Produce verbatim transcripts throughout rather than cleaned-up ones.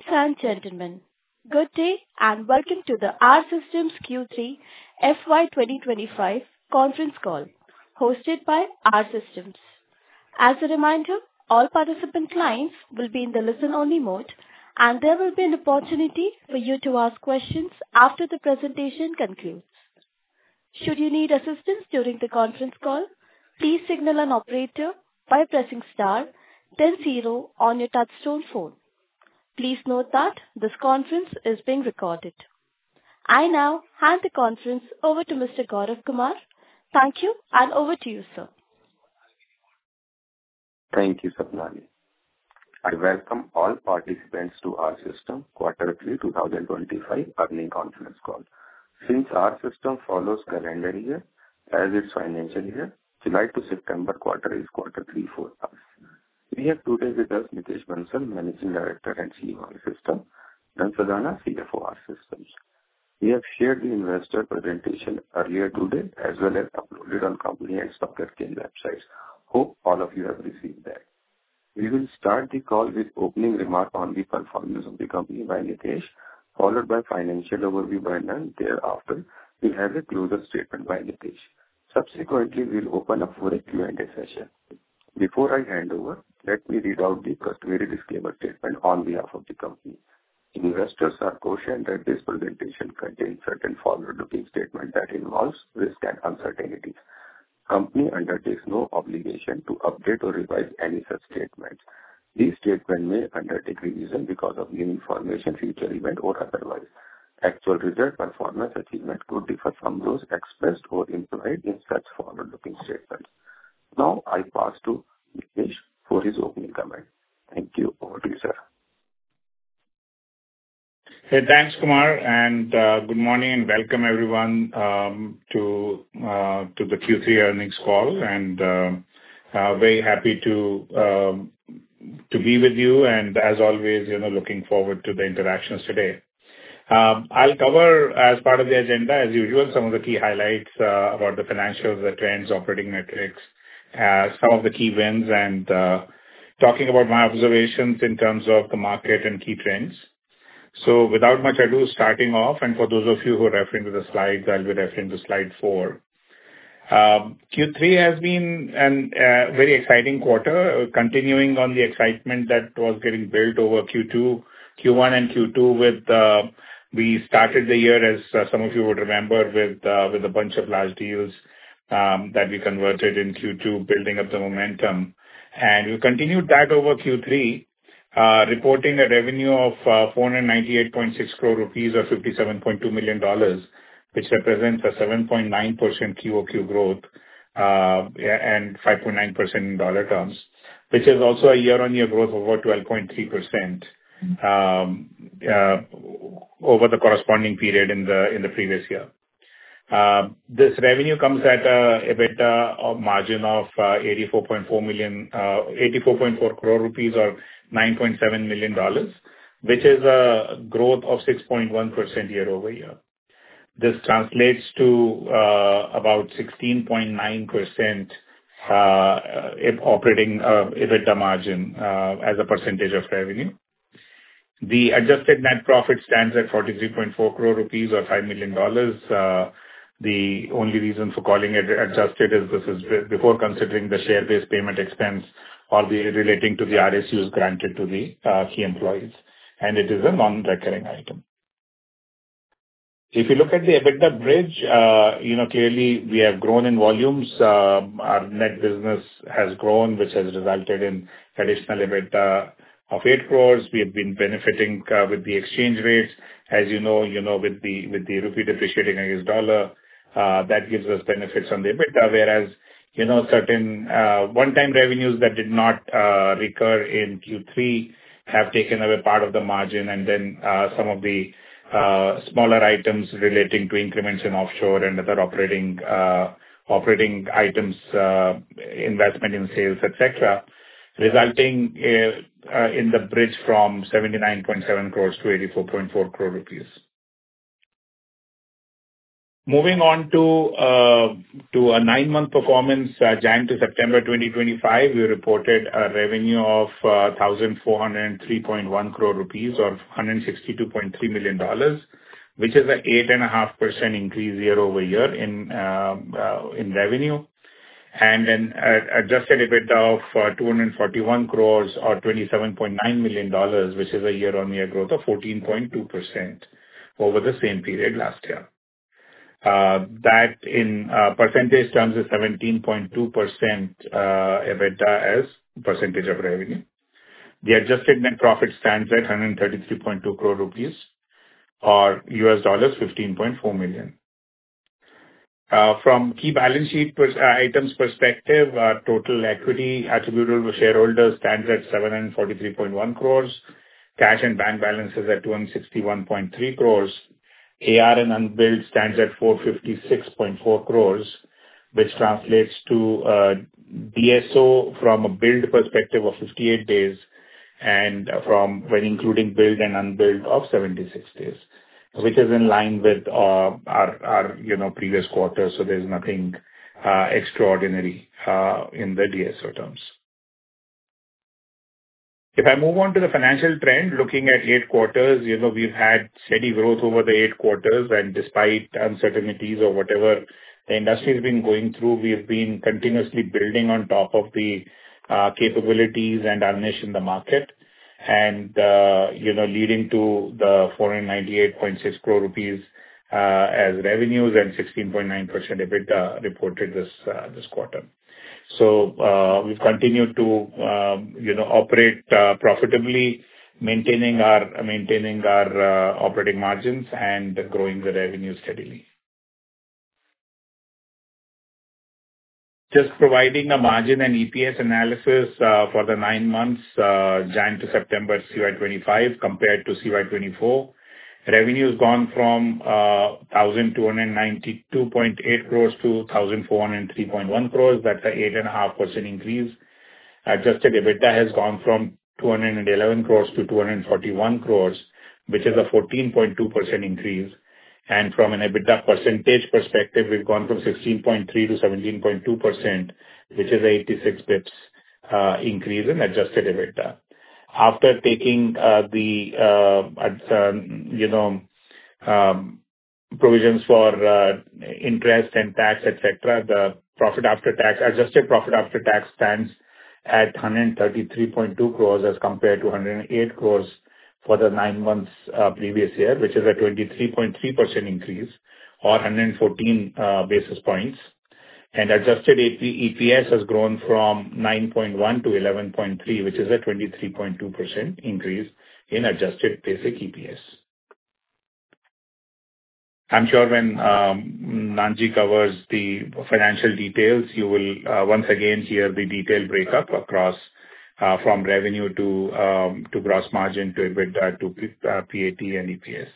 and gentlemen, good day and welcome to the R Systems Q three F Y twenty twenty-five conference call hosted by R Systems. As a reminder, all participant lines will be in the listen-only mode, and there will be an opportunity for you to ask questions after the presentation concludes. Should you need assistance during the conference call, please signal an operator by pressing star then zero on your touchtone phone. Please note that this conference is being recorded. I now hand the conference over to Mister Gaurav Kumar. Thank you, and over to you, sir. Thank you, Sapnali. I welcome all participants to our system quarter three twenty twenty-five earnings conference call. Since our system follows calendar year as its financial year, July to September quarter is quarter three for us. We have today with us Nitesh Bansal, Managing Director and C E O of the system, and Sadhana, C F O of Systems. We have shared the investor presentation earlier today as well as uploaded on company and stock exchange websites. Hope all of you have received that. We will start the call with opening remark on the performance of the company by Nitesh, followed by financial overview by Nan. Thereafter, we'll have a closer statement by Nitesh. Subsequently, we'll open up for a Q and A session. Before I hand over, let me read out the customary disclaimer statement on behalf of the company. Investors are cautioned that this presentation contains certain forward-looking statements that involves risk and uncertainties. Company undertakes no obligation to update or revise any such statements. These statements may undertake revision because of new information, future event, or otherwise. Actual result, performance, achievement could differ from those expressed or implied in such forward-looking statements. Now, I pass to Nitesh for his opening comment. Thank you. Over to you, sir. Hey, thanks, Kumar, and uh, good morning and welcome everyone um, to uh, to the Q three earnings call. And uh, uh, very happy to um, to be with you. And as always, you know, looking forward to the interactions today. Um, I'll cover as part of the agenda, as usual, some of the key highlights uh, about the financials, the trends, operating metrics, uh, some of the key wins, and uh, talking about my observations in terms of the market and key trends. So without much ado, starting off, and for those of you who are referring to the slides, I'll be referring to slide four. Um, Q three has been a uh, very exciting quarter, uh, continuing on the excitement that was getting built over Q two, Q one and Q two with, uh, we started the year, as uh, some of you would remember, with uh, with a bunch of large deals um, that we converted in Q two, building up the momentum. And we continued that over Q three, uh, reporting a revenue of uh, four hundred ninety-eight point six crore rupees or fifty-seven point two million dollars, which represents a seven point nine percent Q O Q growth uh, and five point nine percent in dollar terms, which is also a year-on-year growth of over twelve point three percent um, uh, over the corresponding period in the in the previous year. Uh, this revenue comes at a EBITDA margin of uh, eighty-four point four million, uh, eighty-four point four crore rupees or nine point seven million dollars, which is a growth of six point one percent year over year. This translates to uh, about sixteen point nine percent uh, operating uh, EBITDA margin uh, as a percentage of revenue. The adjusted net profit stands at forty-three point four crore rupees or five million dollars. Uh, the only reason for calling it adjusted is this is before considering the share-based payment expense or the relating to the R S Us granted to the uh, key employees, and it is a non-recurring item. If you look at the EBITDA bridge, uh, you know, clearly we have grown in volumes. Uh, our net business has grown, which has resulted in additional EBITDA of eight crores. We have been benefiting uh, with the exchange rates. As you know, you know, with the with the rupee depreciating against dollar, uh, that gives us benefits on the EBITDA, whereas, you know, certain uh, one-time revenues that did not uh, recur in Q three have taken away part of the margin, and then uh, some of the uh, smaller items relating to increments in offshore and other operating uh, operating items, uh, investment in sales, et cetera, resulting uh, uh, in the bridge from seventy-nine point seven crores to eighty-four point four crore rupees. Moving on to uh, to a nine-month performance, uh, January to September twenty twenty-five, we reported a revenue of uh, one thousand four hundred three point one crore rupees or one hundred sixty-two point three million dollars, which is an eight point five percent increase year over year in uh, uh, in revenue, and an uh, adjusted EBITDA of uh, two hundred forty-one crores or twenty-seven point nine million dollars, which is a year-on-year growth of fourteen point two percent over the same period last year. Uh, that in uh, percentage terms is seventeen point two percent uh, EBITDA as percentage of revenue. The adjusted net profit stands at one hundred thirty-three point two crore rupees or U S dollars fifteen point four million. Uh, from key balance sheet pers- uh, items perspective, uh, total equity attributable to shareholders stands at seven hundred forty-three point one crores. Cash and bank balance is at two hundred sixty-one point three crores. A R and unbilled stands at four hundred fifty-six point four crores, which translates to uh, D S O from a billed perspective of fifty-eight days and from when including billed and unbilled of seventy-six days, which is in line with uh, our, our you know previous quarter. So there's nothing uh, extraordinary uh, in the D S O terms. If I move on to the financial trend, looking at eight quarters, you know, we've had steady growth over the eight quarters, and despite uncertainties or whatever the industry has been going through, we've been continuously building on top of the uh, capabilities and our niche in the market, and, uh, you know, leading to the four hundred ninety-eight point six crore rupees uh, as revenues and sixteen point nine percent EBITDA reported this uh, this quarter. So uh, we've continued to, um, you know, operate uh, profitably, maintaining our maintaining our uh, operating margins and growing the revenue steadily. Just providing a margin and E P S analysis uh, for the nine months, uh, January to September C Y twenty-five compared to C Y twenty-four. Revenue has gone from uh, one thousand two hundred ninety-two point eight crores to one thousand four hundred three point one crores. That's an eight point five percent increase. Adjusted EBITDA has gone from two hundred eleven crores to two hundred forty-one crores, which is a fourteen point two percent increase. And from an EBITDA percentage perspective, we've gone from sixteen point three to seventeen point two percent, which is an eighty-six bips uh, increase in adjusted EBITDA. After taking uh, the, uh, uh, you know, um, provisions for uh, interest and tax, et cetera, the profit after tax, adjusted profit after tax stands at one hundred thirty-three point two crores as compared to one hundred eight crores for the nine months uh, previous year, which is a twenty-three point three percent increase or one hundred fourteen uh, basis points. And adjusted E P S has grown from nine point one to eleven point three, which is a twenty-three point two percent increase in adjusted basic E P S. I'm sure when um, Nanji covers the financial details, you will uh, once again hear the detailed breakup across uh, from revenue to um, to gross margin to EBITDA to P- uh, P A T and E P S.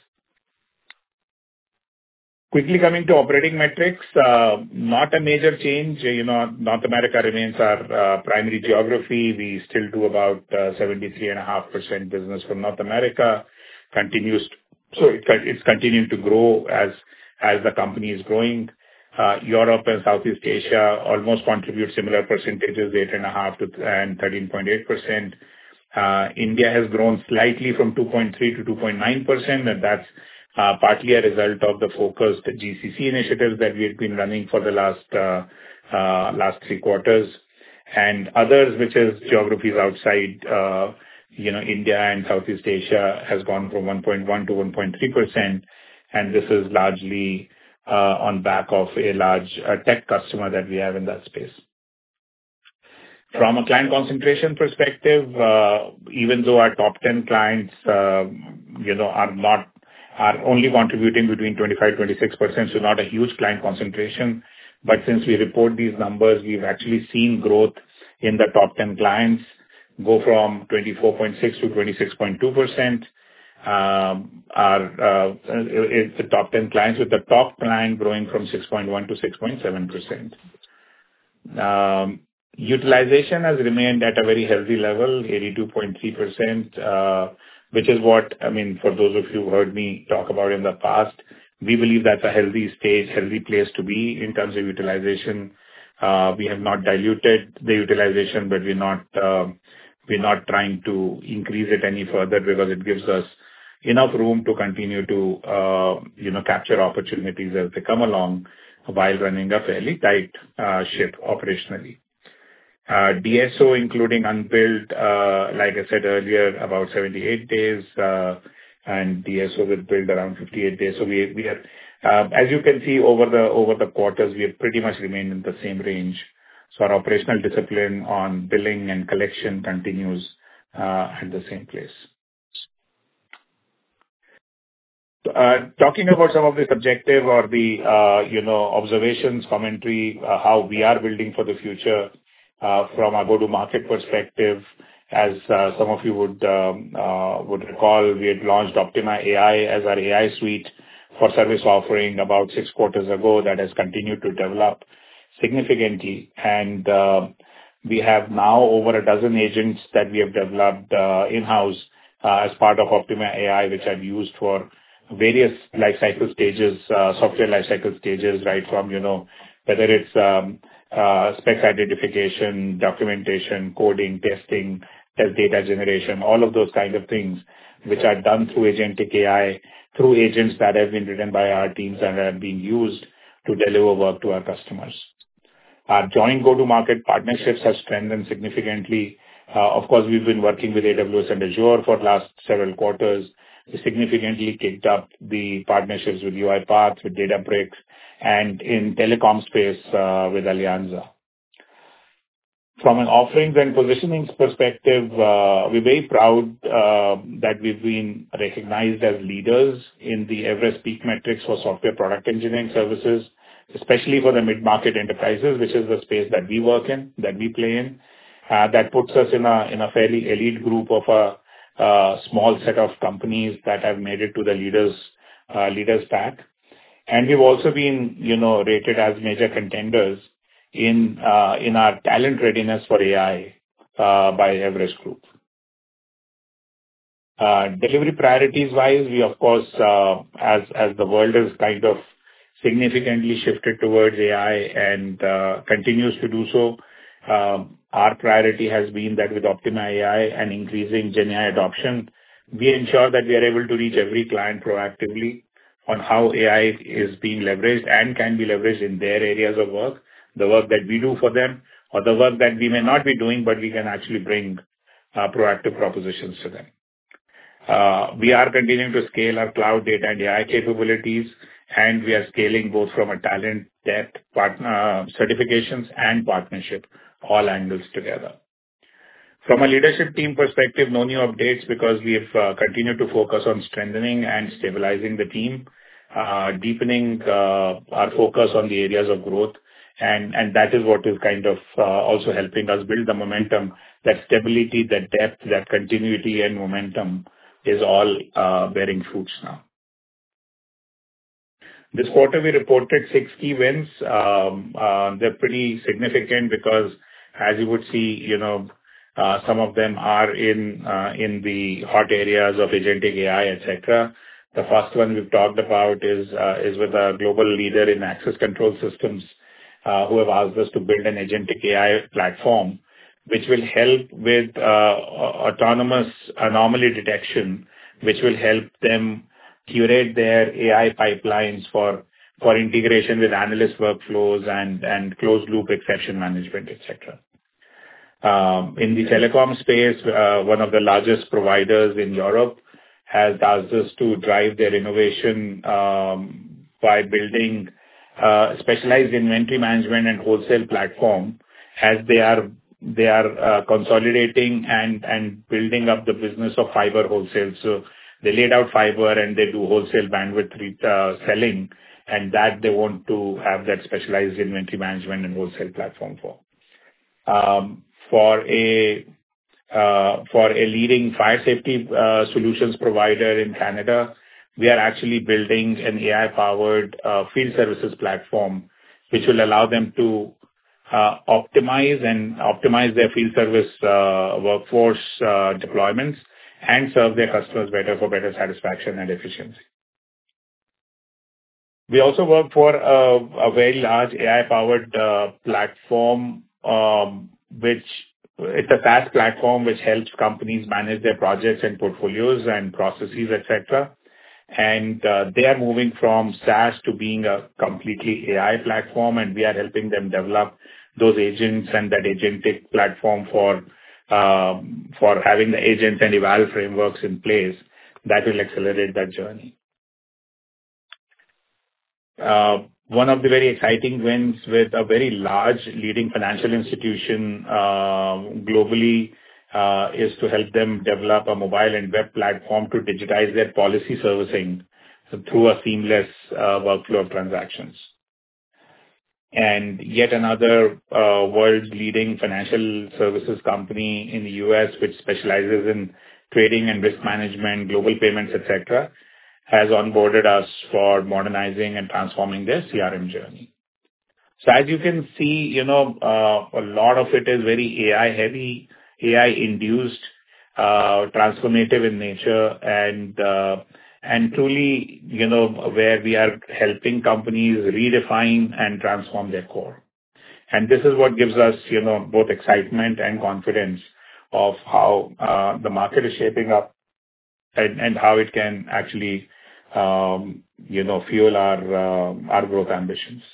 Quickly coming to operating metrics, uh, not a major change. You know, North America remains our uh, primary geography. We still do about uh, seventy-three point five percent business from North America. Continues, so it, it's continuing to grow as as the company is growing. Uh, Europe and Southeast Asia almost contribute similar percentages, eight point five to and thirteen point eight percent. Uh, India has grown slightly from two point three to two point nine percent, and that's Uh, partly a result of the focused G C C initiatives that we have been running for the last uh, uh, last three quarters, and others, which is geographies outside, uh, you know, India and Southeast Asia, has gone from one point one to one point three percent, and this is largely uh, on back of a large uh, tech customer that we have in that space. From a client concentration perspective, uh, even though our top ten clients, uh, you know, are not are only contributing between twenty-five to twenty-six percent, so not a huge client concentration. But since we report these numbers, we've actually seen growth in the top ten clients go from twenty-four point six to twenty-six point two percent. Um, our uh, it's the top ten clients, with the top client growing from six point one to six point seven percent. Um, utilization has remained at a very healthy level, eighty-two point three percent. Uh, which is what, I mean, for those of you who heard me talk about in the past, We believe that's a healthy stage, healthy place to be in terms of utilization. Uh, We have not diluted the utilization, but we're not uh, we're not trying to increase it any further because it gives us enough room to continue to uh, you know capture opportunities as they come along while running a fairly tight uh, ship operationally. Uh, D S O, including unbilled, uh, like I said earlier, about seventy-eight days, uh, and D S O with billed around fifty-eight days. So we we are, uh, as you can see over the over the quarters, we have pretty much remained in the same range. So our operational discipline on billing and collection continues uh, at the same place. Uh, Talking about some of the subjective or the uh, you know observations, commentary, uh, how we are building for the future uh, from a go-to-market perspective. As uh, some of you would um, uh, would recall, we had launched Optima A I as our A I suite for service offering about six quarters ago. That has continued to develop significantly, and uh, we have now over a dozen agents that we have developed uh, in-house uh, as part of Optima A I, which I've used for various life cycle stages, uh, software life cycle stages, right from, you know, whether it's um, uh, specs identification, documentation, coding, testing, test data generation, all of those kind of things, which are done through agentic A I, through agents that have been written by our teams and are being used to deliver work to our customers. Our joint go-to-market partnerships have strengthened significantly. Uh, Of course, we've been working with A W S and Azure for last several quarters. We significantly kicked up the partnerships with UiPath, with Databricks, and in telecom space uh, with Alianza. From an offerings and positioning perspective, uh, we're very proud uh, that we've been recognized as leaders in the Everest PEAK Matrix for software product engineering services, especially for the mid-market enterprises, which is the space that we work in, that we play in. Uh, That puts us in a in a fairly elite group of a uh, small set of companies that have made it to the leaders uh, leaders pack. And we've also been, you know, rated as major contenders in uh, in our talent readiness for A I uh, by Everest Group. Uh, Delivery priorities-wise, we of course, uh, as as the world has kind of significantly shifted towards A I and uh, continues to do so, um, our priority has been that with Optima A I and increasing GenAI adoption, we ensure that we are able to reach every client proactively on how A I is being leveraged and can be leveraged in their areas of work, the work that we do for them, or the work that we may not be doing, but we can actually bring uh, proactive propositions to them. Uh, We are continuing to scale our cloud data and A I capabilities, and we are scaling both from a talent depth, partner certifications, and partnership, all angles together. From a leadership team perspective, no new updates because we have uh, continued to focus on strengthening and stabilizing the team, uh, deepening uh, our focus on the areas of growth, and and that is what is kind of uh, also helping us build the momentum. That stability, that depth, that continuity and momentum is all uh, bearing fruits now. This quarter, we reported six key wins. Um, uh, They're pretty significant because, as you would see, you know, uh, some of them are in uh, in the hot areas of agentic A I, et cetera. The first one we've talked about is uh, is with a global leader in access control systems, uh, who have asked us to build an agentic A I platform, which will help with uh, autonomous anomaly detection, which will help them curate their A I pipelines for for integration with analyst workflows and and closed loop exception management, et cetera. Um, In the telecom space, uh, one of the largest providers in Europe has asked us to drive their innovation um, by building uh, specialized inventory management and wholesale platform as they are they are uh, consolidating and and building up the business of fiber wholesale. So they laid out fiber and they do wholesale bandwidth uh, selling, and that they want to have that specialized inventory management and wholesale platform for. Um, for a uh, for a leading fire safety uh, solutions provider in Canada, we are actually building an A I-powered uh, field services platform, which will allow them to uh, optimize and optimize their field service uh, workforce uh, deployments and serve their customers better for better satisfaction and efficiency. We also work for a, a very large A I-powered uh, platform, um, which it's a SaaS platform which helps companies manage their projects and portfolios and processes, et cetera. And uh, they are moving from SaaS to being a completely A I platform, and we are helping them develop those agents and that agentic platform for um, for having the agents and eval frameworks in place that will accelerate that journey. Uh, one of the very exciting wins with a very large leading financial institution uh, globally uh, is to help them develop a mobile and web platform to digitize their policy servicing through a seamless uh, workflow of transactions. And yet another uh, world's leading financial services company in the U S, which specializes in trading and risk management, global payments, et cetera, has onboarded us for modernizing and transforming their C R M journey. So as you can see, you know, uh, a lot of it is very A I heavy, A I induced, uh, transformative in nature, and uh, and truly, you know, where we are helping companies redefine and transform their core. And this is what gives us, you know, both excitement and confidence of how uh, the market is shaping up and, and how it can actually, um, you know, fuel our uh, our growth ambitions.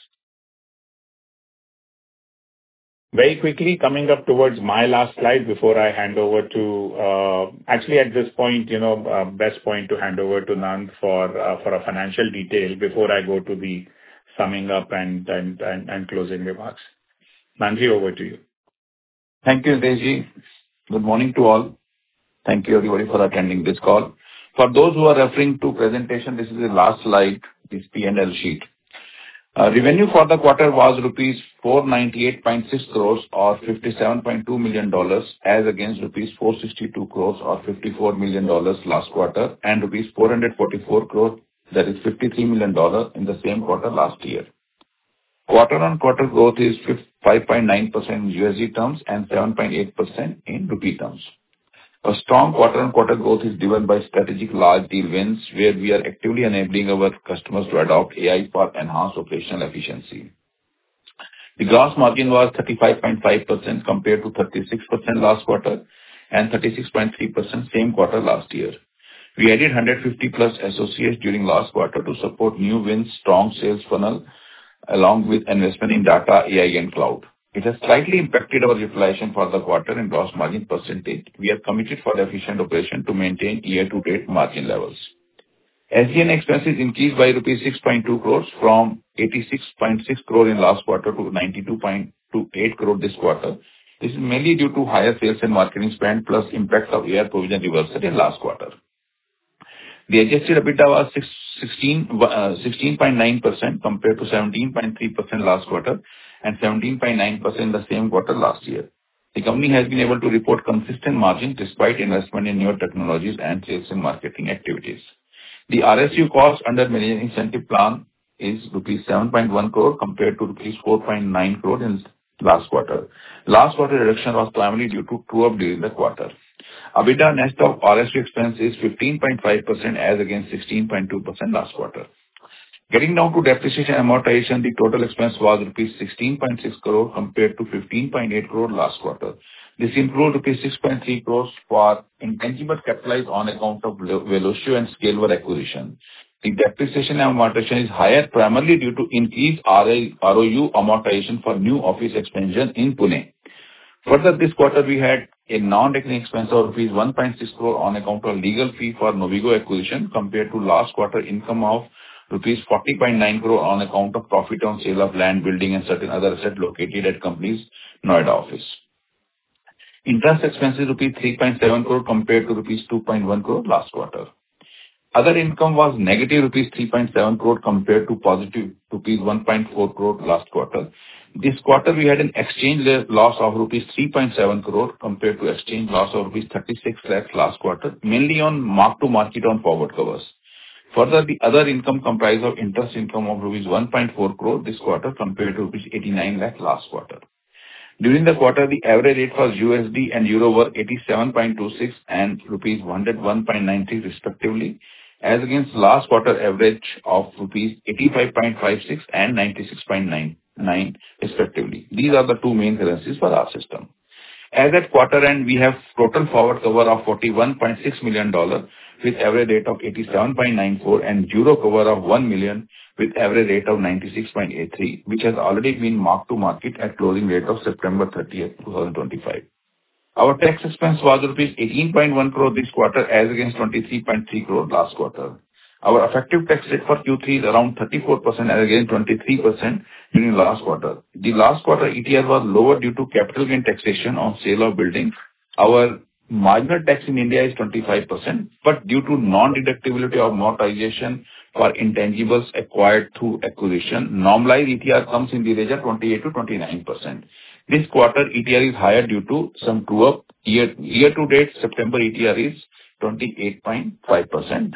Very quickly, coming up towards my last slide before I hand over to, uh, actually at this point, you know, uh, best point to hand over to Nand for uh, for a financial detail before I go to the summing up and and and, and closing remarks. Nandji, over to you. Thank you, Hitesh. Good morning to all. Thank you everybody for attending this call. For those who are referring to presentation, this is the last slide, this P and L sheet. Uh, revenue for the quarter was rupees four ninety-eight point six crores or fifty-seven point two million dollars as against rupees four sixty-two crores or fifty-four million dollars last quarter and rupees four hundred forty-four crores, that is fifty-three million dollars in the same quarter last year. Quarter-on-quarter growth is five point nine percent in U S D terms and seven point eight percent in rupee terms. A strong quarter-on-quarter growth is driven by strategic large deal wins, where we are actively enabling our customers to adopt A I for enhanced operational efficiency. The gross margin was thirty-five point five percent compared to thirty-six percent last quarter and thirty-six point three percent same quarter last year. We added one hundred fifty plus associates during last quarter to support new wins, strong sales funnel, along with investment in data, A I, and cloud. It has slightly impacted our utilization for the quarter and gross margin percentage. We are committed for efficient operation to maintain year-to-date margin levels. S G and A expenses increased by rupees six point two crores from eighty-six point six crore in last quarter to ninety-two point two eight crore this quarter. This is mainly due to higher sales and marketing spend plus impact of A R provision reversal in last quarter. The adjusted EBITDA was sixteen point nine percent compared to seventeen point three percent last quarter and seventeen point nine percent in the same quarter last year. The company has been able to report consistent margin despite investment in newer technologies and sales and marketing activities. The R S U cost under Millennium Incentive Plan is rupees seven point one crore compared to rupees four point nine crore in last quarter. Last quarter reduction was primarily due to true-up during the quarter. EBITDA net of R S U expense is fifteen point five percent as against sixteen point two percent last quarter. Getting down to depreciation and amortization, the total expense was rupees sixteen point six crore compared to fifteen point eight crore last quarter. This includes rupees six point three crores for intangible capitalized on account of Velocio and Scaleware acquisition. The depreciation and amortization is higher primarily due to increased R O U amortization for new office expansion in Pune. Further, this quarter we had a non-recurring expense of rupees one point six crore on account of legal fee for Novigo acquisition compared to last quarter income of rupees forty point nine crore on account of profit on sale of land, building and certain other assets located at company's Noida office. Interest expenses rupees three point seven crore compared to rupees two point one crore last quarter. Other income was negative rupees three point seven crore compared to positive rupees one point four crore last quarter. This quarter we had an exchange loss of rupees three point seven crore compared to exchange loss of rupees thirty-six lakhs last quarter, mainly on mark to market on forward covers. Further, the other income comprised of interest income of rupees one point four crore this quarter compared to rupees eighty-nine lakh last quarter. During the quarter, the average rate for U S D and Euro were eighty-seven point two six and rupees one oh one point nine three respectively. as against last quarter average of rupees eighty-five point five six and ninety-six point nine nine respectively. These are the two main currencies for our system. As at quarter end, we have total forward cover of forty-one point six million dollars with average rate of eighty-seven point nine four and euro cover of one million with average rate of ninety-six point eight three, which has already been marked to market at closing rate of September thirtieth, twenty twenty-five. Our tax expense was rupees eighteen point one crore this quarter as against twenty-three point three crore last quarter. Our effective tax rate for Q three is around thirty-four percent as against twenty-three percent during last quarter. The last quarter E T R was lower due to capital gain taxation on sale of buildings. Our marginal tax in India is twenty-five percent, but due to non-deductibility of amortization for intangibles acquired through acquisition, normalized E T R comes in the range of twenty-eight to twenty-nine percent. This quarter E T R is higher due to some true-up. Year, year to date, September E T R is twenty-eight point five percent.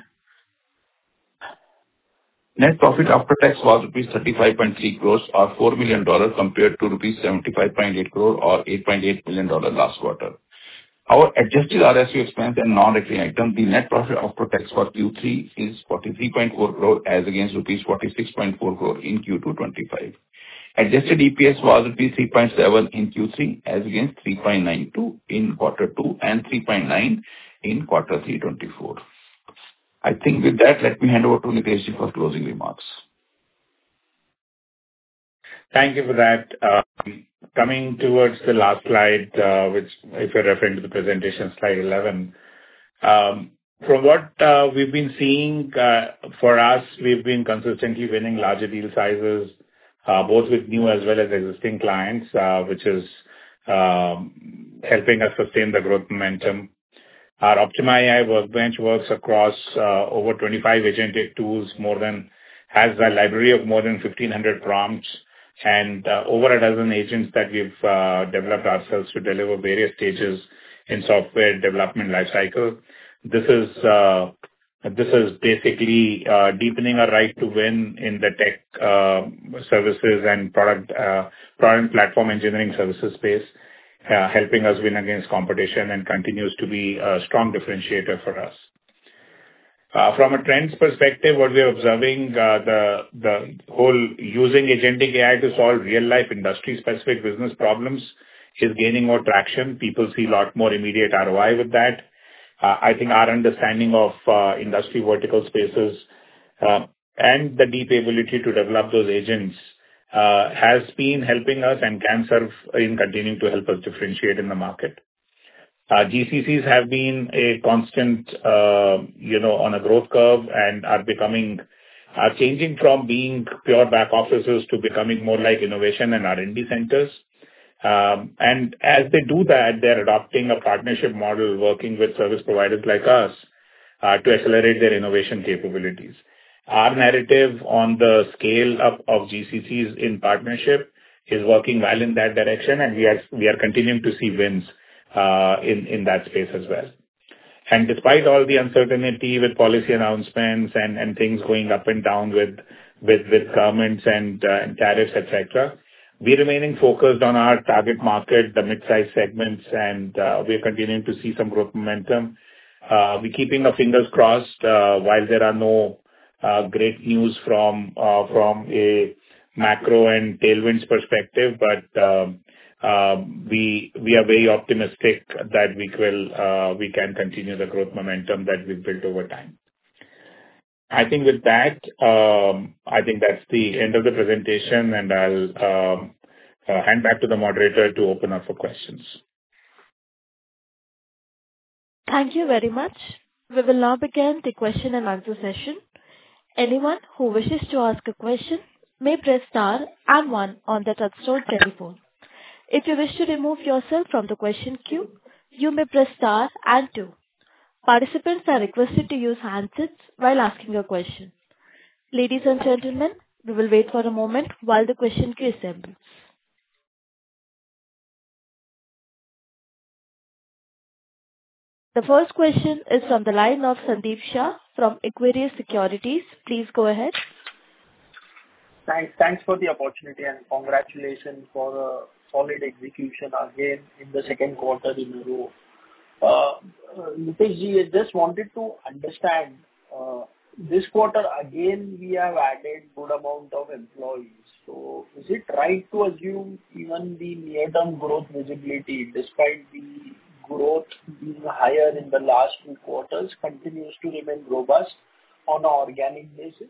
Net profit after tax was rupees thirty-five point three crores or four million dollars compared to rupees seventy-five point eight crore or eight point eight million dollars last quarter. Our adjusted R S U expense and non-recurring item, the net profit after tax for Q three is forty-three point four crore as against rupees forty-six point four crore in Q two twenty-five. Adjusted E P S was rupees three point seven in Q three as against three point nine two in quarter two and three point nine in quarter three twenty-four. I think with that, let me hand over to Nitesh Ji for closing remarks. Thank you for that. Um, coming towards the last slide, uh, which if you're referring to the presentation, slide eleven, um, from what uh, we've been seeing, uh, for us, we've been consistently winning larger deal sizes, uh, both with new as well as existing clients, uh, which is um, helping us sustain the growth momentum. Our OptimAI workbench works across uh, over twenty-five agentic tools, more than has a library of more than fifteen hundred prompts, and uh, over a dozen agents that we've uh, developed ourselves to deliver various stages in software development lifecycle. This is uh, this is basically uh, deepening our right to win in the tech uh, services and product uh, product platform engineering services space. Uh, helping us win against competition and continues to be a strong differentiator for us. Uh, from a trends perspective, what we are observing, uh, the the whole using agentic A I to solve real-life industry-specific business problems is gaining more traction. People see a lot more immediate R O I with that. Uh, I think our understanding of uh, industry vertical spaces uh, and the deep ability to develop those agents Uh, has been helping us and can serve in continuing to help us differentiate in the market. Uh, G C Cs have been a constant, uh, you know, on a growth curve and are becoming, are changing from being pure back offices to becoming more like innovation and R and D centers. Um, and as they do that, they're adopting a partnership model working with service providers like us uh, to accelerate their innovation capabilities. Our narrative on the scale up of G C Cs in partnership is working well in that direction, and we are we are continuing to see wins uh, in in that space as well. And despite all the uncertainty with policy announcements and, and things going up and down with with with governments and, uh, and tariffs, et cetera, we're remaining focused on our target market, the mid-sized segments, and uh, we're continuing to see some growth momentum. Uh, we're keeping our fingers crossed uh, while there are no Uh, great news from uh, from a macro and tailwinds perspective, but um, uh, we we are very optimistic that we will uh, we can continue the growth momentum that we've built over time. I think with that, um, I think that's the end of the presentation, and I'll um, uh, hand back to the moderator to open up for questions. Thank you very much. We will now begin the question and answer session. Anyone who wishes to ask a question may press star and one on the touchtone telephone. If you wish to remove yourself from the question queue, you may press star and two. Participants are requested to use handsets while asking a question. Ladies and gentlemen, we will wait for a moment while the question queue assembles. The first question is from the line of Sandeep Shah from Equirus Securities. Please go ahead. Thanks. Thanks for the opportunity and congratulations for a solid execution again in the second quarter in a row. Uh, uh, Nitesh ji, I just wanted to understand Uh, This quarter, again, we have added good amount of employees. So is it right to assume even the near-term growth visibility, despite the growth being higher in the last two quarters, continues to remain robust on an organic basis?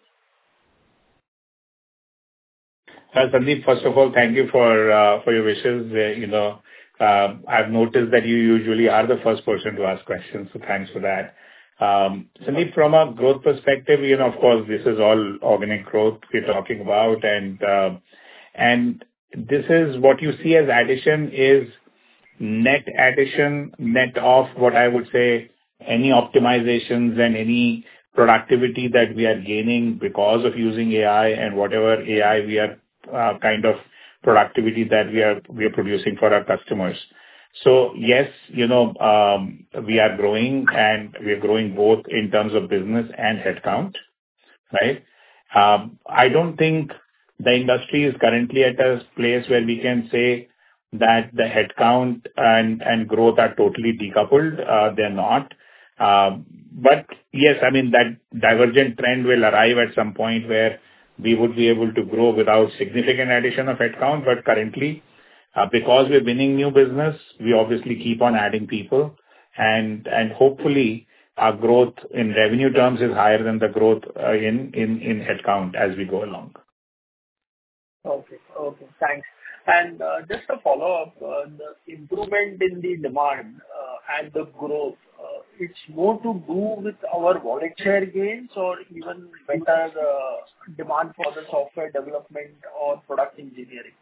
Uh, Sandeep, first of all, thank you for uh, for your wishes. Uh, You know, uh, I've noticed that you usually are the first person to ask questions, so thanks for that. Um, Sandeep, from a growth perspective, you know, of course, this is all organic growth we're talking about, and uh, and this is what you see as addition is net addition, net of what I would say, any optimizations and any productivity that we are gaining because of using A I and whatever A I we are uh, kind of productivity that we are we are producing for our customers. So yes, you know, um, we are growing, and we are growing both in terms of business and headcount, right? Um, I don't think the industry is currently at a place where we can say that the headcount and and growth are totally decoupled. Uh, They're not. Um, But yes, I mean, that divergent trend will arrive at some point where we would be able to grow without significant addition of headcount. But currently, uh, because we're winning new business, we obviously keep on adding people, and and hopefully our growth in revenue terms is higher than the growth uh, in in in headcount as we go along. Okay. Okay, thanks. And uh, just a follow-up, uh, the improvement in the demand uh, and the growth, uh, it's more to do with our wallet share gains or even better uh, demand for the software development or product engineering?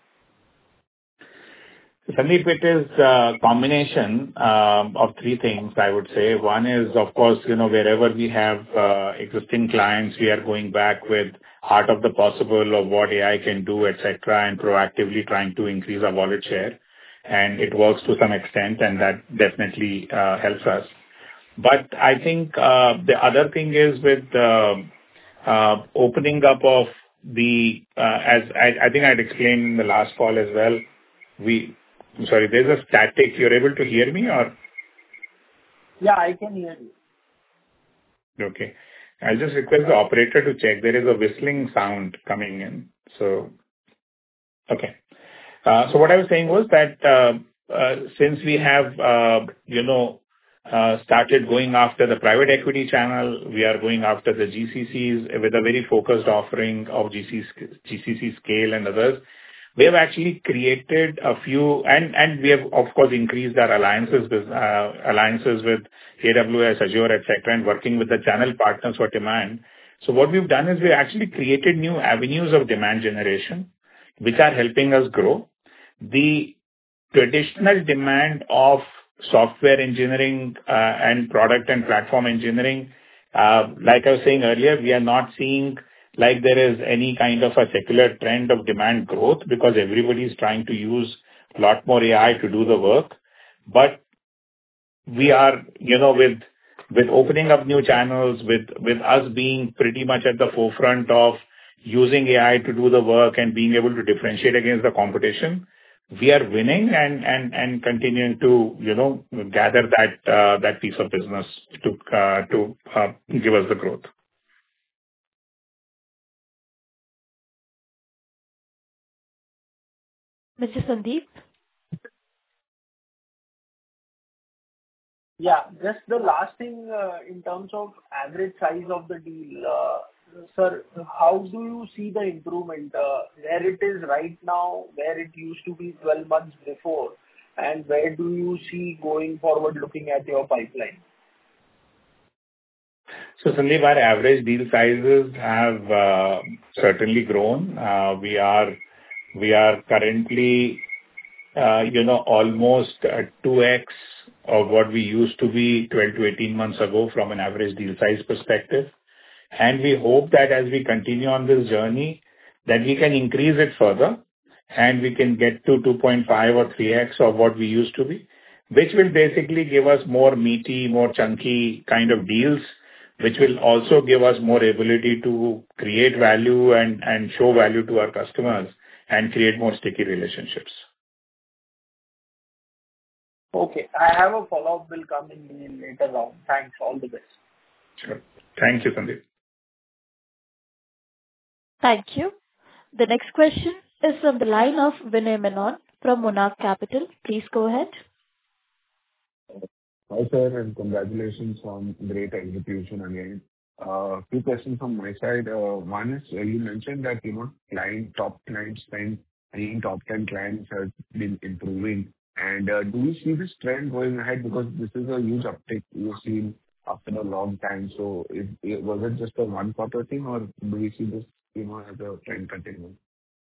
Sandeep, it is a combination um, of three things, I would say. One is, of course, you know, wherever we have uh, existing clients, we are going back with art of the possible of what A I can do, et cetera, and proactively trying to increase our wallet share. And it works to some extent, and that definitely uh, helps us. But I think uh, the other thing is with uh, uh, opening up of the, uh, as I, I think I'd explained in the last call as well, we I'm sorry, there's a static. You're able to hear me or? Yeah, I can hear you. Okay. I'll just request the operator to check. There is a whistling sound coming in. So, okay. Uh, so what I was saying was that uh, uh, since we have, uh, you know, uh, started going after the private equity channel, we are going after the G C Cs with a very focused offering of G C C Scale and others. We have actually created a few, and and we have, of course, increased our alliances with uh, alliances with A W S, Azure, et cetera, and working with the channel partners for demand. So what we've done is we've actually created new avenues of demand generation, which are helping us grow. The traditional demand of software engineering uh, and product and platform engineering, uh, like I was saying earlier, we are not seeing like there is any kind of a secular trend of demand growth because everybody is trying to use a lot more A I to do the work. But we are, you know, with with opening up new channels, with with us being pretty much at the forefront of using A I to do the work and being able to differentiate against the competition, we are winning and and and continuing to, you know, gather that uh, that piece of business to uh, to uh, give us the growth. Mister Sandeep? Yeah, just the last thing, uh, in terms of average size of the deal, uh, sir, how do you see the improvement, uh, where it is right now, where it used to be twelve months before, and where do you see going forward looking at your pipeline? So, Sandeep, our average deal sizes have uh, certainly grown. Uh, We are we are currently, uh, you know, almost at two x of what we used to be twelve to eighteen months ago from an average deal size perspective. And we hope that as we continue on this journey, that we can increase it further, and we can get to two point five or three x of what we used to be, which will basically give us more meaty, more chunky kind of deals, which will also give us more ability to create value and, and show value to our customers and create more sticky relationships. Okay. I have a follow-up will come in the later round. Thanks. All the best. Sure. Thank you, Sandeep. Thank you. The next question is from the line of Vinay Menon from Monarch Capital. Please go ahead. Hi, sir, and congratulations on great execution again. Uh, Two questions from my side. Uh, One is, uh, you mentioned that, you know, client, top client spend, I mean, top ten clients has been improving. And, uh, do you see this trend going ahead? Because this is a huge uptick we've seen after a long time. So is, it- was it just a one quarter thing, or do we see this, you know, as a trend continuing?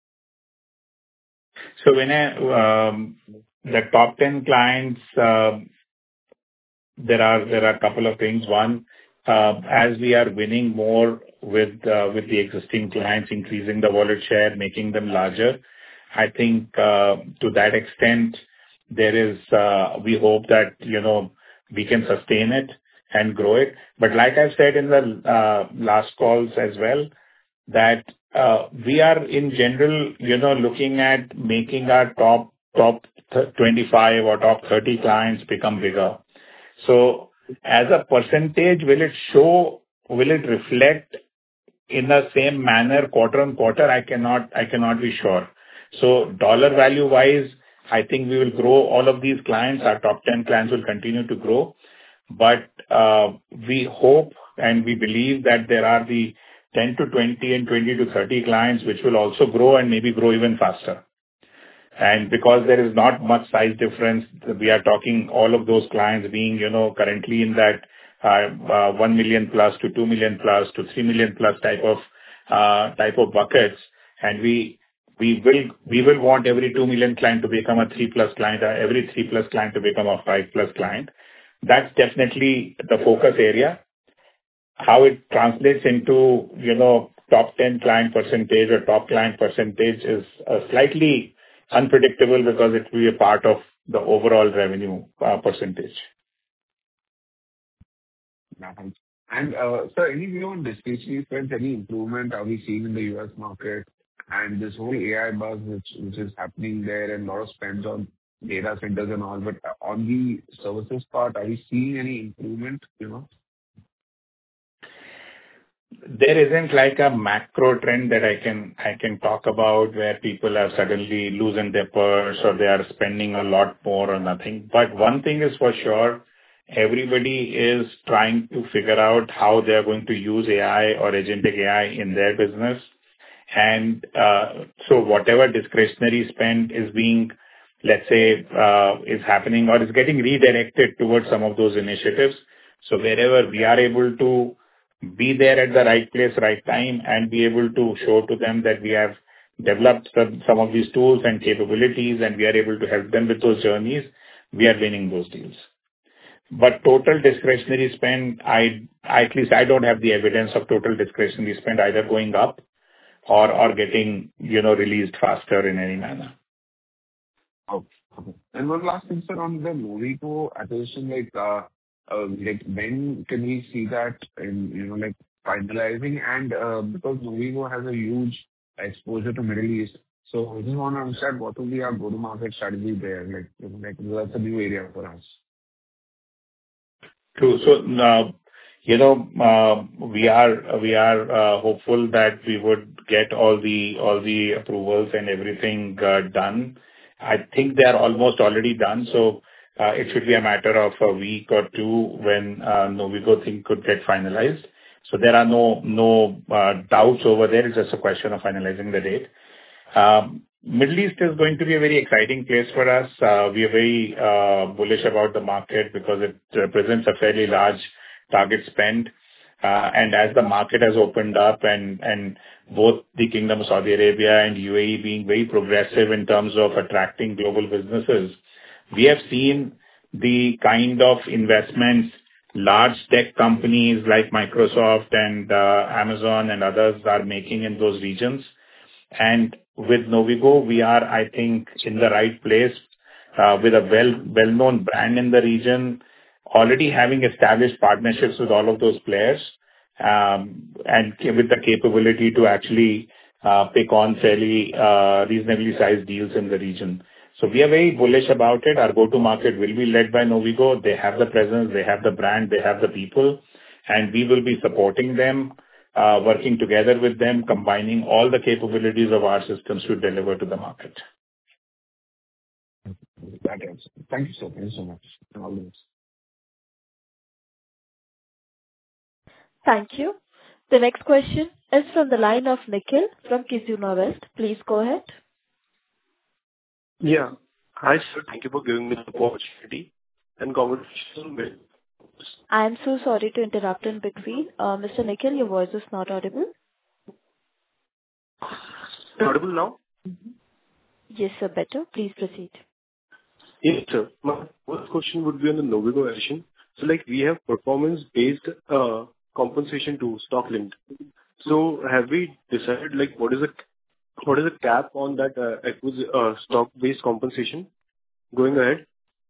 So when I, um, the top ten clients, um, there are there are a couple of things. One, uh, as we are winning more with uh, with the existing clients, increasing the wallet share, making them larger, I think uh, to that extent, there is, uh, we hope that, you know, we can sustain it and grow it. But like I've said in the uh, last calls as well, that uh, we are in general, you know, looking at making our top top th- twenty-five or top thirty clients become bigger. So as a percentage, will it show, will it reflect in the same manner quarter on quarter? I cannot, I cannot be sure. So dollar value wise, I think we will grow all of these clients. Our top ten clients will continue to grow. But uh, we hope and we believe that there are the ten to twenty and twenty to thirty clients which will also grow and maybe grow even faster. And because there is not much size difference, we are talking all of those clients being, you know, currently in that uh, uh, one million plus to two million plus to three million plus type of uh, type of buckets. And we we will we will want every two million client to become a three plus client, or every three plus client to become a five plus client. That's definitely the focus area. How it translates into, you know, top ten client percentage or top client percentage is uh, slightly unpredictable because it will be a part of the overall revenue uh, percentage. Yeah, thanks. And, uh, sir, any view on discretionary spends, any improvement are we seeing in the U S market? And this whole A I buzz which which is happening there, and a lot of spends on data centers and all, but on the services part, are we seeing any improvement, you know? There isn't like a macro trend that I can I can talk about where people are suddenly losing their purse or they are spending a lot more or nothing. But one thing is for sure, everybody is trying to figure out how they are going to use A I or agentic A I in their business. And uh, so whatever discretionary spend is being, let's say, uh, is happening or is getting redirected towards some of those initiatives. So wherever we are able to be there at the right place, right time, and be able to show to them that we have developed some, some of these tools and capabilities and we are able to help them with those journeys, we are winning those deals. But total discretionary spend, I at least I don't have the evidence of total discretionary spend either going up or or getting, you know, released faster in any manner. Okay. Okay. And one last thing, sir, on the Novigo acquisition, like, uh, uh, like, when can we see that in, you know, like, finalizing? And, uh, because Novigo has a huge exposure to Middle East, so I just want to understand what will be our go-to-market strategy there, like, you know, like, that's a new area for us. True. So, uh, you know, uh, we are we are uh, hopeful that we would get all the all the approvals and everything uh, done. I think they are almost already done, so uh, it should be a matter of a week or two when uh, Novigo thing could get finalized. So there are no no uh, doubts over there. It's just a question of finalizing the date. Um, Middle East is going to be a very exciting place for us. Uh, We are very uh, bullish about the market because it represents a fairly large target spend. Uh, And as the market has opened up and and both the Kingdom of Saudi Arabia and U A E being very progressive in terms of attracting global businesses, we have seen the kind of investments large tech companies like Microsoft and uh, Amazon and others are making in those regions. And with Novigo, we are, I think, in the right place uh, with a well well-known brand in the region, already having established partnerships with all of those players, um, and with the capability to actually uh, pick on fairly uh, reasonably sized deals in the region. So we are very bullish about it. Our go-to-market will be led by Novigo. They have the presence, they have the brand, they have the people, and we will be supporting them, uh, working together with them, combining all the capabilities of our systems to deliver to the market. That is. Thank you so, thank you so much. And all the best. Thank you. The next question is from the line of Nikhil from Kizuna Wealth. Please go ahead. Yeah. Hi, sir. Thank you for giving me the opportunity and congratulations. I am so sorry to interrupt in between. Uh, Mister Nikhil, your voice is not audible. Audible now? Yes, sir. Better. Please proceed. Yes, sir. My first question would be on the Novigo action. So, like, we have performance-based uh, compensation to stock linked. So, have we decided, like, what is the what is the cap on that uh, acquis- uh, stock-based compensation going ahead?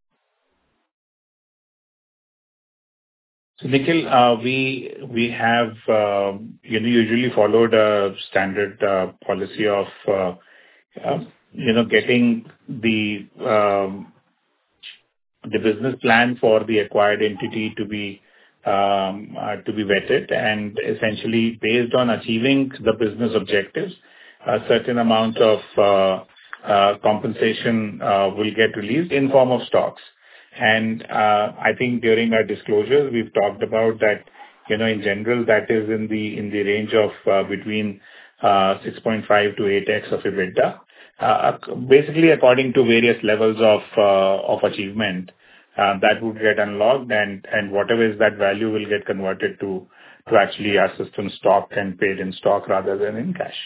So, Nikhil, uh, we we have um, you know usually followed a standard uh, policy of uh, uh, you know getting the um, the business plan for the acquired entity to be um, uh, to be vetted, and essentially based on achieving the business objectives, a certain amount of uh, uh, compensation uh, will get released in form of stocks. And uh, I think during our disclosures, we've talked about that, you know, in general, that is in the in the range of uh, between uh, six point five to eight x of EBITDA, uh, basically according to various levels of uh, of achievement. Uh, that would get unlocked, and and whatever is that value will get converted to to actually our system stock and paid in stock rather than in cash.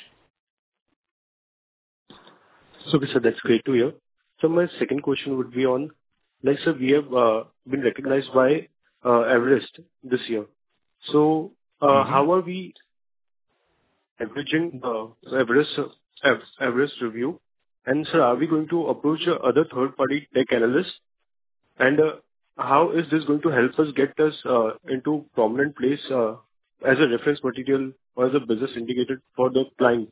So, okay, sir, that's great to hear. So, my second question would be on, like, sir, we have uh, been recognized by uh, Everest this year. So, uh, Mm-hmm. how are we leveraging uh, Everest uh, Ev- Everest review? And, sir, are we going to approach uh, other third-party tech analysts? And uh, how is this going to help us get us uh, into prominent place uh, as a reference material or as a business indicator for the clients?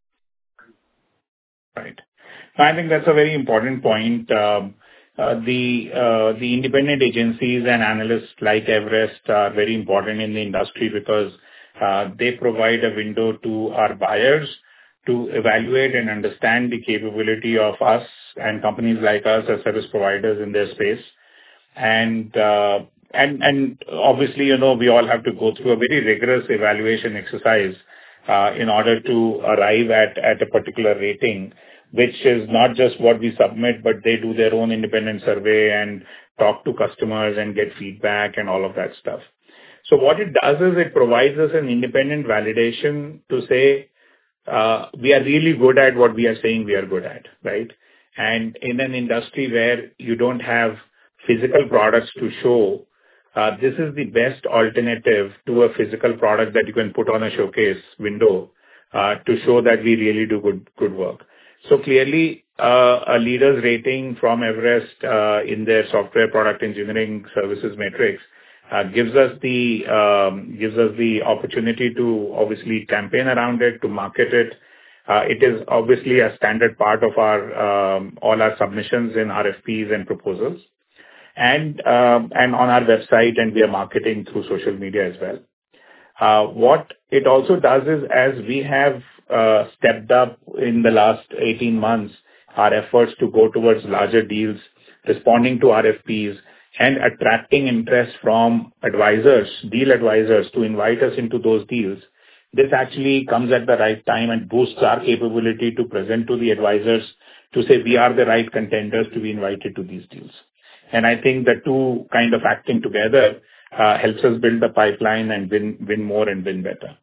Right. I think that's a very important point. Um, uh, The uh, the independent agencies and analysts like Everest are very important in the industry because uh, they provide a window to our buyers to evaluate and understand the capability of us and companies like us as service providers in their space. And uh, and and obviously, you know, we all have to go through a very rigorous evaluation exercise uh, in order to arrive at at a particular rating, which is not just what we submit, but they do their own independent survey and talk to customers and get feedback and all of that stuff. So what it does is it provides us an independent validation to say, uh, we are really good at what we are saying we are good at, right? And in an industry where you don't have physical products to show, uh, this is the best alternative to a physical product that you can put on a showcase window uh, to show that we really do good good work. So clearly, uh, a leader's rating from Everest uh, in their software product engineering services matrix uh, gives us the um, gives us the opportunity to obviously campaign around it, to market it. Uh, it is obviously a standard part of our um, all our submissions in R F Ps and proposals, and um, and on our website, and we are marketing through social media as well. Uh, what it also does is, as we have uh, stepped up in the last eighteen months, our efforts to go towards larger deals, responding to R F Ps, and attracting interest from advisors, deal advisors, to invite us into those deals, this actually comes at the right time and boosts our capability to present to the advisors to say we are the right contenders to be invited to these deals. And I think the two kind of acting together uh, helps us build the pipeline and win win more and win better.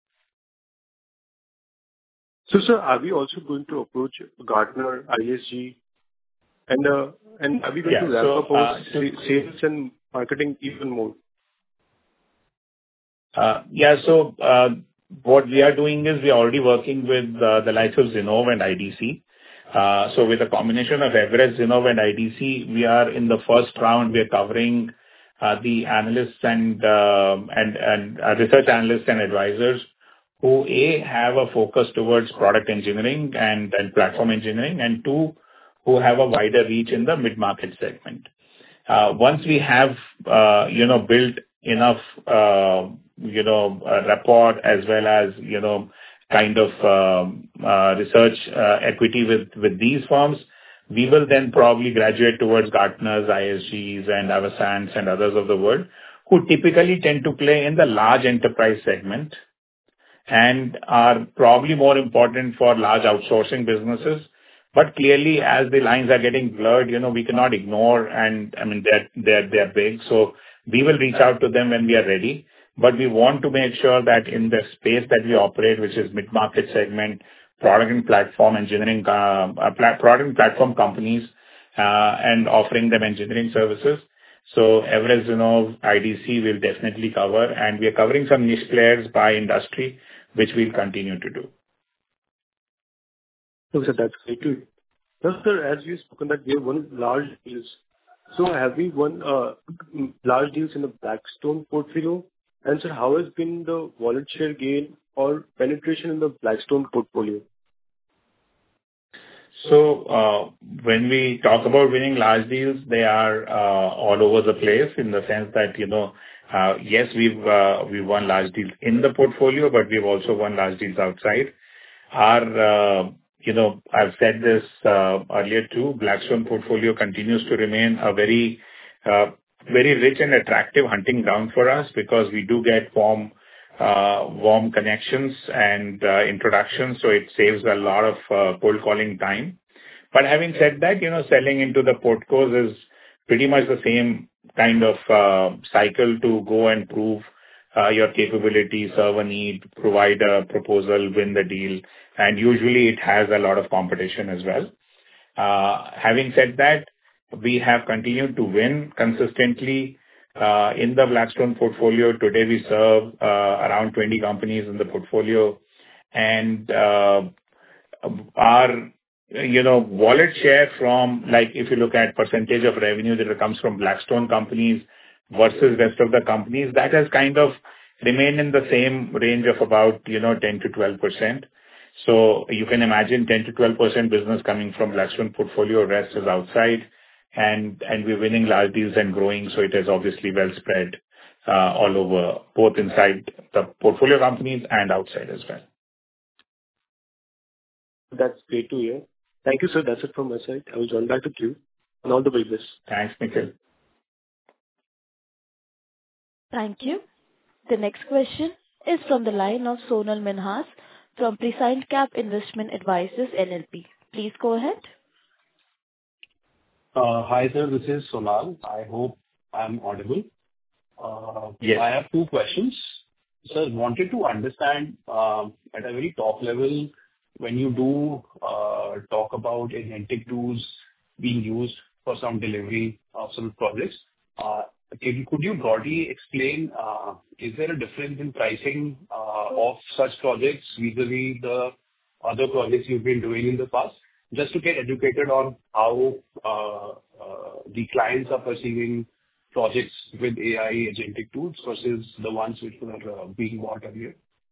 So, sir, are we also going to approach Gartner, I S G, and uh, and are we going Yeah. to ramp So, up our uh, so sa- sales and marketing even more? Uh Yeah. So, uh what we are doing is we are already working with uh the likes of Zinnov and I D C. Uh So with a combination of Everest, Zinnov, and I D C, we are in the first round, we are covering uh the analysts and um, and and uh research analysts and advisors who, A, have a focus towards product engineering and and platform engineering, and two, who have a wider reach in the mid-market segment. Uh Once we have, uh you know, built enough, uh, you know, uh, rapport as well as, you know, kind of um, uh, research uh, equity with, with these firms, we will then probably graduate towards Gartners, I S Gs, and Avasants and others of the world, who typically tend to play in the large enterprise segment and are probably more important for large outsourcing businesses. But clearly, as the lines are getting blurred, you know, we cannot ignore, and I mean, they're, they're, they're big. So we will reach out to them when we are ready. But we want to make sure that in the space that we operate, which is mid-market segment, product and platform engineering, uh, uh, pla- product and platform companies, uh, and offering them engineering services. So Everest, you know, I D C will definitely cover, and we are covering some niche players by industry, which we'll continue to do. So, sir, that's great too. Now, sir, as you've spoken that we have won large deals. So have we won uh, m- large deals in the Blackstone portfolio? And sir, how has been the wallet share gain or penetration in the Blackstone portfolio? So, uh when we talk about winning large deals, they are uh all over the place in the sense that, you know, uh yes, we've uh we've won large deals in the portfolio, but we've also won large deals outside. Our, uh you know, I've said this uh earlier too, Blackstone portfolio continues to remain a very, uh very rich and attractive hunting ground for us because we do get warm uh, warm connections and uh, introductions, so it saves a lot of uh, cold calling time. But having said that, you know, selling into the portcos is pretty much the same kind of uh, cycle to go and prove uh, your capability, serve a need, provide a proposal, win the deal, and usually it has a lot of competition as well. Uh, having said that, we have continued to win consistently uh, in the Blackstone portfolio. Today, we serve uh, around twenty companies in the portfolio, and uh, our, you know, wallet share from, like, if you look at percentage of revenue that comes from Blackstone companies versus rest of the companies, that has kind of remained in the same range of about, you know, ten to twelve percent. So you can imagine ten to twelve percent business coming from Blackstone portfolio, rest is outside, and and we're winning large deals and growing, so it is obviously well spread uh, all over, both inside the portfolio companies and outside as well. That's great to hear. Thank you, sir. That's it from my side. I will join back to queue, and all the very best. Thanks, Nikhil. Thank you. The next question is from the line of Sonal Minhas from Prescient Cap Investment Advisors L L P. Please go ahead. Uh, Hi, sir. This is Sonal. I hope I'm audible. Uh, Yes. I have two questions. Sir, wanted to understand um, at a very top level, when you do uh, talk about agentic tools being used for some delivery of some projects, uh, can you- could you broadly explain, uh, is there a difference in pricing uh, of such projects vis-à-vis the other projects you've been doing in the past? Just to get educated on how uh, uh, the clients are perceiving projects with A I agentic tools versus the ones which were uh, being bought earlier.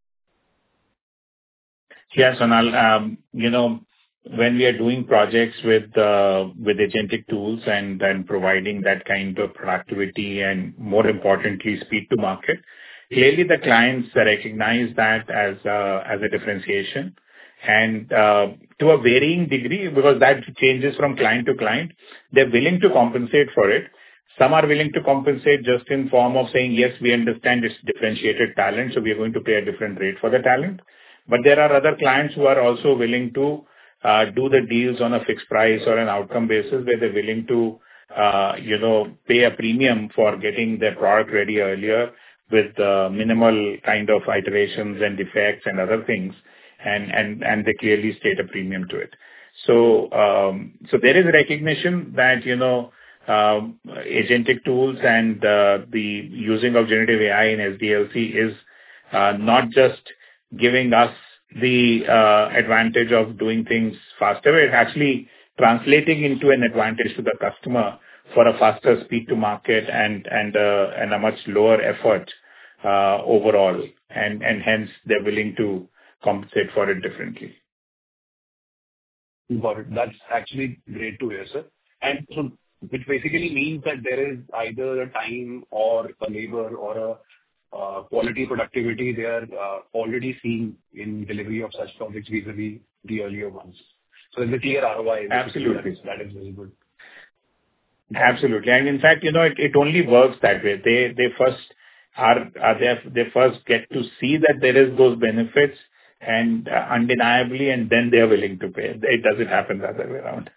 Yes, Sonal. Um, You know, when we are doing projects with uh, with agentic tools and and providing that kind of productivity and, more importantly, speed to market, clearly the clients recognize that as a as a differentiation. And uh, to a varying degree, because that changes from client to client, they're willing to compensate for it. Some are willing to compensate just in form of saying, yes, we understand it's differentiated talent, so we are going to pay a different rate for the talent. But there are other clients who are also willing to uh, do the deals on a fixed price or an outcome basis, where they're willing to, uh, you know, pay a premium for getting their product ready earlier with uh, minimal kind of iterations and defects and other things, and and and they clearly state a premium to it. So um, so there is a recognition that, you know, um, agentic tools and uh, the using of generative A I in S D L C is uh, not just giving us the uh, advantage of doing things faster, it's actually translating into an advantage to the customer for a faster speed to market and and uh, and a much lower effort uh, overall, and and hence they're willing to compensate for it differently. Got it. That's actually great to hear, sir. And so which basically means that there is either a time or a labor or a uh, quality productivity they are uh, already seeing in delivery of such projects vis-a-vis the earlier ones. So there's a clear R O I Absolutely. that is, that is visible. Absolutely. And in fact, you know, it, it only works that way. They they first are, are they, they first get to see that there is those benefits and uh, undeniably, and then they are willing to pay. It doesn't happen the other way around.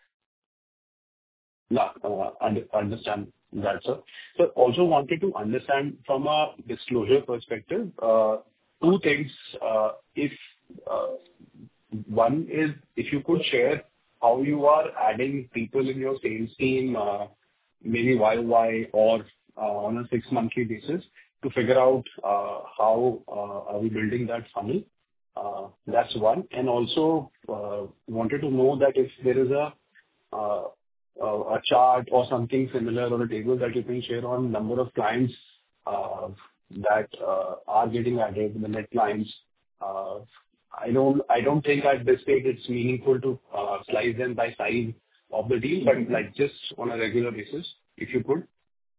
Yeah, uh, under- understand that, sir. So also wanted to understand from a disclosure perspective, uh, two things. Uh, If uh, one is, if you could share how you are adding people in your sales team, uh, maybe Y O Y or uh, on a six-monthly basis, to figure out uh, how uh, are we building that funnel. Uh, That's one. And also, uh, wanted to know that if there is a uh, uh, a chart or something similar or a table that you can share on number of clients uh, that uh, are getting added, the net clients. Uh, I don't I don't think at this stage it's meaningful to uh, slice them by size of the deal, but like just on a regular basis, if you could.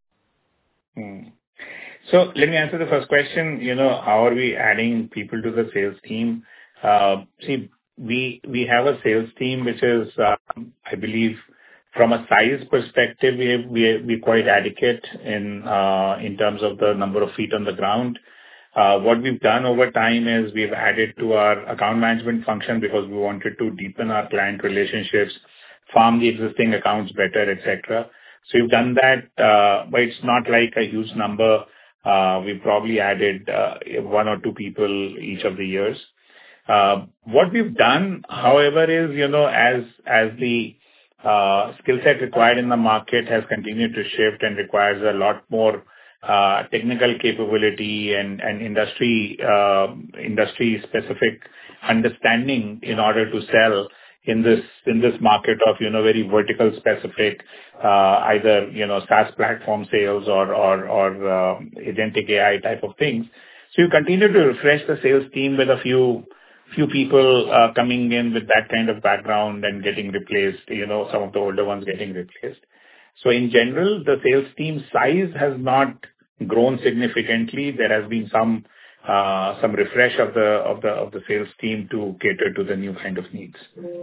Hmm. So let me answer the first question. You know, how are we adding people to the sales team? Uh, See, we we have a sales team which is, uh, I believe, from a size perspective, we we we're quite adequate in uh, in terms of the number of feet on the ground. Uh, What we've done over time is we've added to our account management function because we wanted to deepen our client relationships, farm the existing accounts better, et cetera. So we've done that, uh, but it's not like a huge number. Uh, we probably added uh, one or two people each of the years. Uh, What we've done, however, is, you know, as as the uh, skill set required in the market has continued to shift and requires a lot more uh, technical capability and and industry uh, industry specific understanding in order to sell in this in this market of, you know, very vertical specific, uh, either, you know, SaaS platform sales or or or uh, agentic A I type of things. So you continue to refresh the sales team with a few few people uh, coming in with that kind of background and getting replaced, you know, some of the older ones getting replaced. So in general, the sales team size has not grown significantly. There has been some uh, some refresh of the of the of the sales team to cater to the new kind of needs.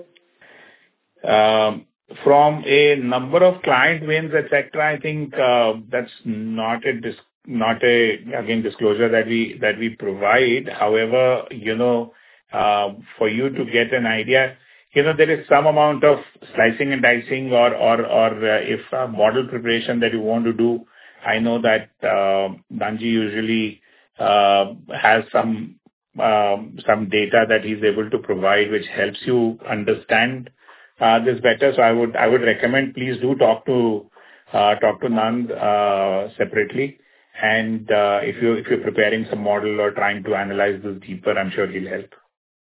Um, From a number of client wins, et cetera, I think uh, that's not a dis- not a again disclosure that we that we provide. However, you know, uh, for you to get an idea, you know, there is some amount of slicing and dicing or or or uh, if uh, model preparation that you want to do. I know that uh, Danji usually uh, has some um, some data that he's able to provide, which helps you understand uh, this better. So I would I would recommend, please do talk to uh, talk to Nand uh, separately. And uh, if you if you're preparing some model or trying to analyze this deeper, I'm sure he'll help.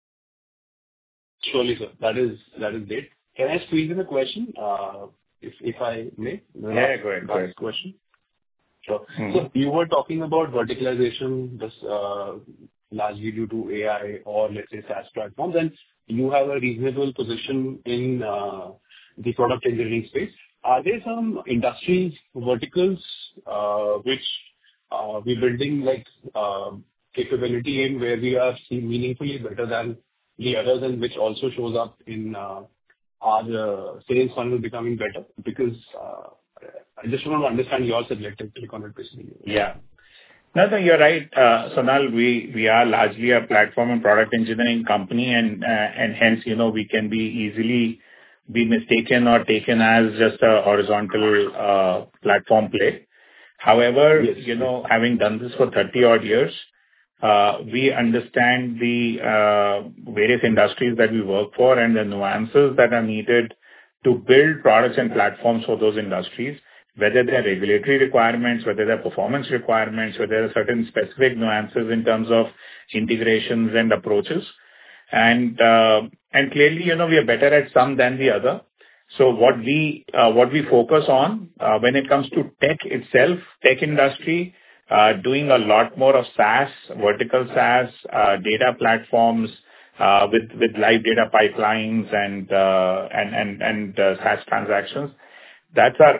Surely, sir. That is that is great. Can I squeeze in a question, uh, if if I may? The Yeah, last- go ahead. Go last ahead. question. Sure. Mhm. So you were talking about verticalization, this uh, largely due to A I or let's say SaaS platforms, and you have a reasonable position in uh, the product engineering space. Are there some industries, verticals, uh, which uh, we're building like uh, capability in where we are seeing meaningfully better than the others, and which also shows up in uh, our uh, sales funnel becoming better? Because uh, I just want to understand your subjective take on it, basically. Yeah. No, no, you're right, uh, Sonal. We we are largely a platform and product engineering company, and uh, and hence, you know, we can be easily be mistaken or taken as just a horizontal uh, platform play. However, Yes. you know, having done this for thirty odd years, uh, we understand the uh, various industries that we work for and the nuances that are needed to build products and platforms for those industries, whether there are regulatory requirements, whether there are performance requirements, whether there are certain specific nuances in terms of integrations and approaches. And uh, and clearly, you know, we are better at some than the other. So what we uh, what we focus on uh, when it comes to tech itself, tech industry, uh, doing a lot more of SaaS, vertical SaaS, uh, data platforms uh, with with live data pipelines and uh, and and and uh, SaaS transactions. That's our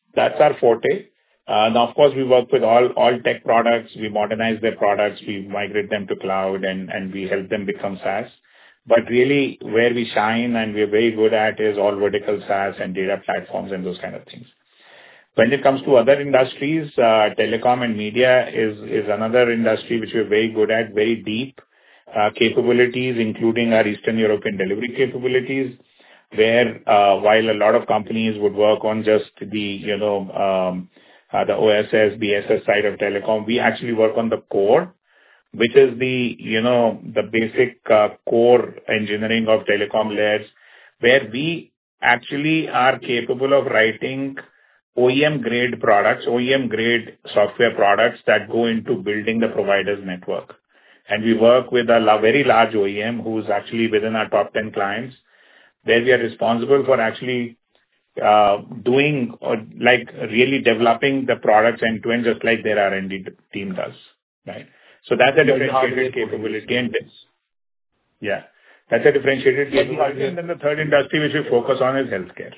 That's our forte. Uh, Now, of course, we work with all all tech products. We modernize their products. We migrate them to cloud, and and we help them become SaaS. But really, where we shine and we're very good at is all vertical SaaS and data platforms and those kind of things. When it comes to other industries, uh, telecom and media is is another industry which we're very good at, very deep uh, capabilities, including our Eastern European delivery capabilities, where uh, while a lot of companies would work on just the, you know, um, uh, the O S S, B S S side of telecom, we actually work on the core, which is the, you know, the basic uh, core engineering of telecom layers, where we actually are capable of writing O E M-grade products, O E M-grade software products that go into building the provider's network. And we work with a la- very large O E M who's actually within our top ten clients, where we are responsible for actually uh, doing or like really developing the products end-to-end, just like their R and D team does, right? So that's a Like the hardware differentiated capability. coding. And yeah, that's a differentiated Like the capability. hardware. And then the third industry which we focus on is healthcare.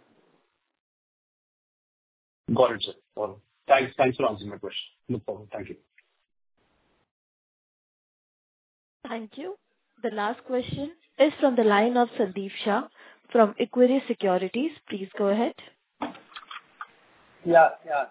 Got it, sir. Got it. Thanks. Thanks for answering my question. No problem. Thank you. Thank you. The last question is from the line of Sandeep Shah from Equirus Securities. Please go ahead. Yeah, yeah.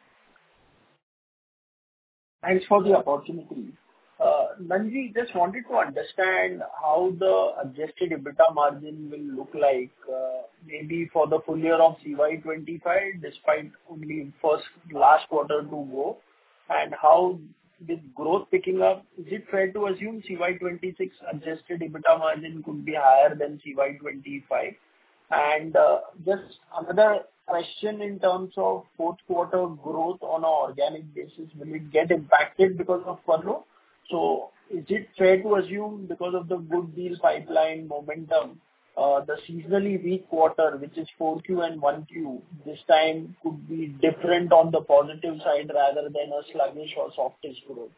Thanks for the opportunity. Uh, Nanji, just wanted to understand how the adjusted EBITDA margin will look like, uh, maybe for the full year of C Y twenty-five, despite only first last quarter to go, and how with growth picking up, is it fair to assume C Y twenty-six adjusted EBITDA margin could be higher than C Y twenty-five? And uh, just another question in terms of fourth quarter growth on an organic basis, will it get impacted because of furlough? So is it fair to assume because of the good deal pipeline momentum, uh, the seasonally weak quarter, which is four Q and one Q, this time could be different on the positive side rather than a sluggish or softish growth?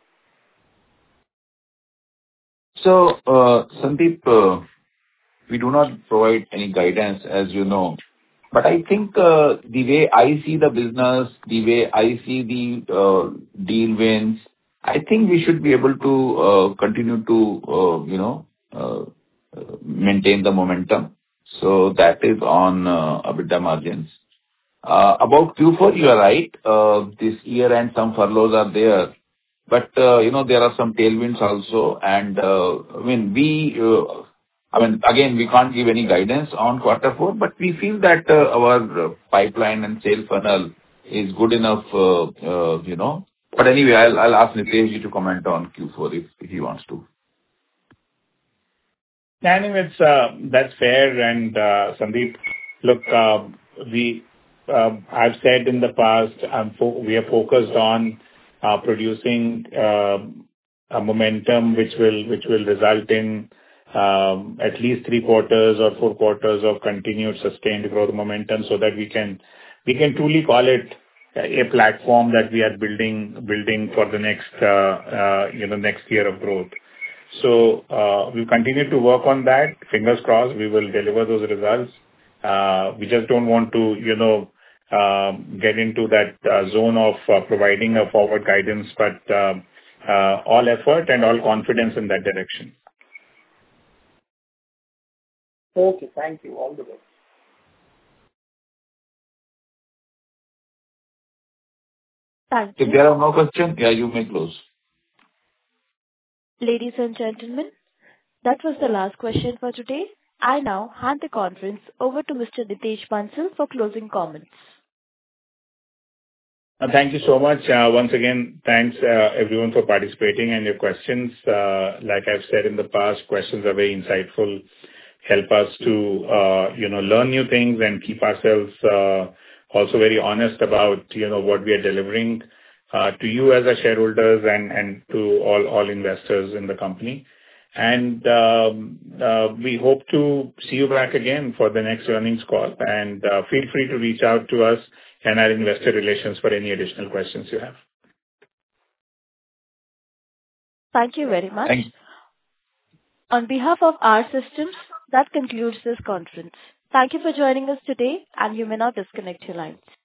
So, uh, Sandeep, uh, we do not provide any guidance, as you know. But I think uh, the way I see the business, the way I see the uh, deal wins, I think we should be able to uh, continue to, uh, you know, uh, uh, maintain the momentum. So that is on uh, EBITDA margins. Uh, About Q four, you are right. Uh, This year-end, some furloughs are there. But, uh, you know, there are some tailwinds also. And, uh, I mean, we, uh, I mean, again, we can't give any guidance on quarter four, but we feel that uh, our uh, pipeline and sales funnel is good enough, uh, uh, you know. But anyway, I'll I'll ask Nitesh to comment on Q four if if he wants to. Yeah, I think it's, uh, that's fair. And, uh, Sandeep, look, uh, we, uh, I've said in the past, um, fo- we are focused on uh, producing uh, a momentum which will which will result in um, at least three quarters or four quarters of continued sustained growth momentum, so that we can we can truly call it a platform that we are building building for the next uh, uh, you know next year of growth. So uh, we'll continue to work on that. Fingers crossed, we will deliver those results. Uh, we just don't want to, you know, uh, get into that uh, zone of uh, providing a forward guidance, but uh, uh, all effort and all confidence in that direction. Okay, thank you. All the best. Thank If you. there are no questions, yeah, you may close. Ladies and gentlemen, that was the last question for today. I now hand the conference over to Mister Nitesh Bansal for closing comments. Uh, Thank you so much. Uh, Once again, thanks uh, everyone for participating and your questions. Uh, Like I've said in the past, questions are very insightful, help us to uh, you know learn new things and keep ourselves uh, also very honest about you know what we are delivering uh, to you as our shareholders and and to all all investors in the company. And um, uh, we hope to see you back again for the next earnings call. And uh, feel free to reach out to us and our investor relations for any additional questions you have. Thank you very much. Thank On behalf of our systems, that concludes this conference. Thank you for joining us today, and you may now disconnect your lines.